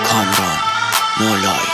کامران نولایی.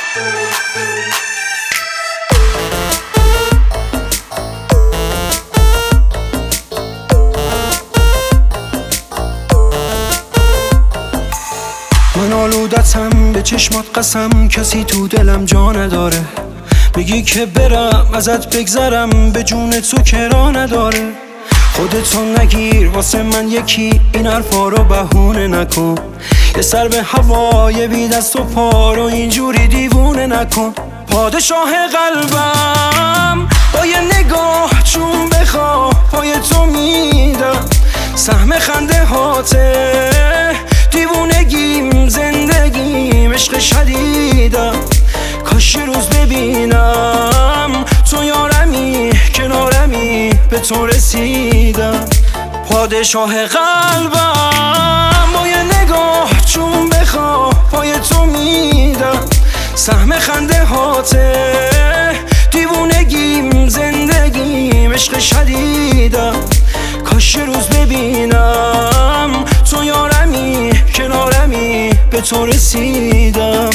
من آلودتم به چشمات قسم، کسی تو دلم جا نداره. میگی که برم ازت بگذرم، به جون تو کرا نداره. خودتو نگیر واسه من یکی، این حرفا رو بهونه نکن. یه سر به هوای بی دست و پا رو اینجوری دیوونه نکن. پادشاه قلبم با یه نگاه چون بخواه پای تو میدم. سهم خنده هاته دیوونگیم، زندگیم عشق شدیدم. کاش یه روز ببینم تو یارمی کنارمی، به تو رسیدم. پادشاه قلبم با یه نگاه چون بخواه پای تو میدم. سهم خنده هاته دیوونگیم، زندگیم عشق شدیدم. کاش یه روز ببینم تو یارمی کنارمی، به تو رسیدم.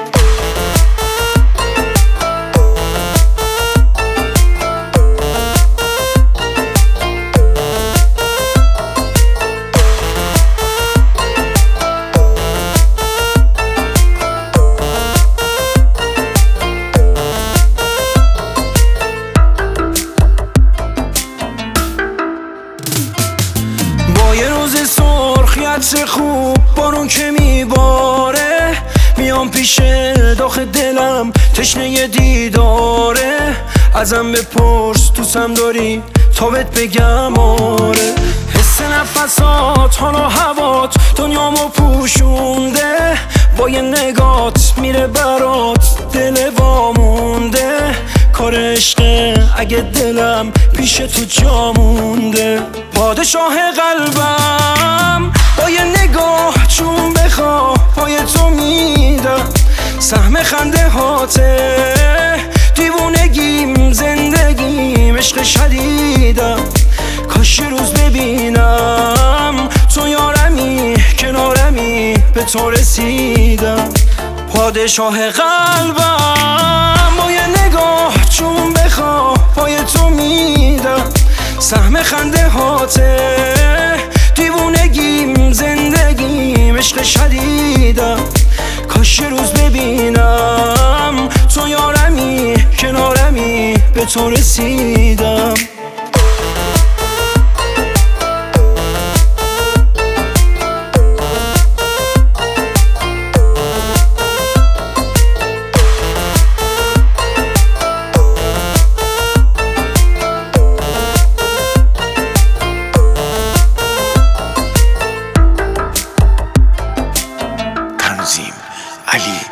یه روز سرخ یه خوب بارون که میباره، میام پیش داخ دلم تشنه یه دیداره. ازم بپرس دوستم داری تا بهت بگم آره. حس نفسات حالا هوات دنیامو پوشونده، با یه نگات میره برات دل وامونده. کار عشقه اگه دلم پیش تو جا مونده. پادشاه قلبم با یه نگاه چون بخواه پای تو میدم. سهم خنده هاته دیوونگیم، زندگیم عشق شدیدم. کاش یه روز ببینم تو یارمی کنارمی، به تو رسیدم. پادشاه قلبم با یه نگاه چون بخواه پای تو میدم. سهم خنده هاته دیوونگیم، زندگیم عشق شدیدم. کاش یه روز ببینم تو یارمی کنارمی، به تو رسیدم. تنظیم علی